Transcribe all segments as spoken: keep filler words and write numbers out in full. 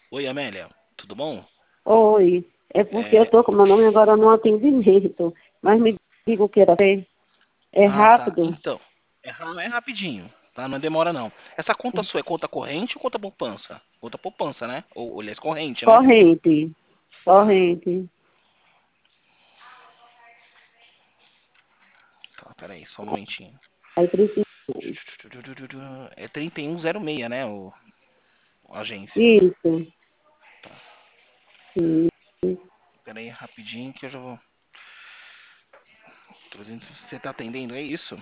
Oi, Amélia, tudo bom? Oi, é porque eu É... estou com meu nome agora no atendimento, mas me diga o que era. É Ah, tá. rápido? Então, é, ra- é rapidinho, tá? Não demora não. Essa conta sua é conta corrente ou conta poupança? Conta poupança, né? Ou, ou aliás, corrente, né? Corrente, corrente. Tá, peraí, só um momentinho. Aí precisa. É trinta e um zero seis, né? O, a agência. Isso, sim. Peraí, rapidinho que eu já vou. trezentos Você tá atendendo, é isso?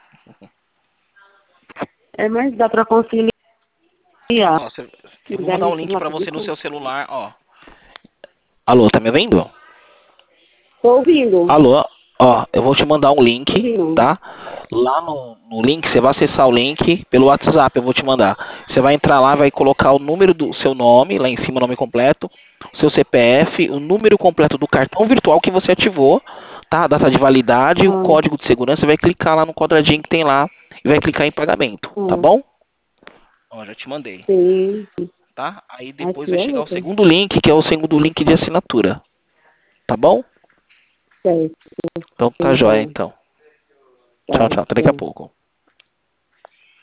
É, mas dá para conciliar. Ó, você- eu Me vou dá mandar um licença link pra você no rapidinho. seu celular, ó. Alô, tá me ouvindo? Estou ouvindo, Alô, ó, eu vou te mandar um link, ouvindo. tá? Lá no, no link, você vai acessar o link pelo WhatsApp, eu vou te mandar. Você vai entrar lá, vai colocar o número do seu nome, lá em cima o nome completo, o seu C P F, o número completo do cartão virtual que você ativou, tá? A data de validade, o Ah, código de segurança, você vai clicar lá no quadradinho que tem lá e vai clicar em pagamento, tá ah, bom? Ó, já te mandei, sim. tá? Aí depois Aqui vai é chegar o outra. segundo link, que é o segundo link de assinatura, tá bom? Certo, Então tá jóia, então. então. Tchau, Tá, tchau, até daqui a tchau. pouco.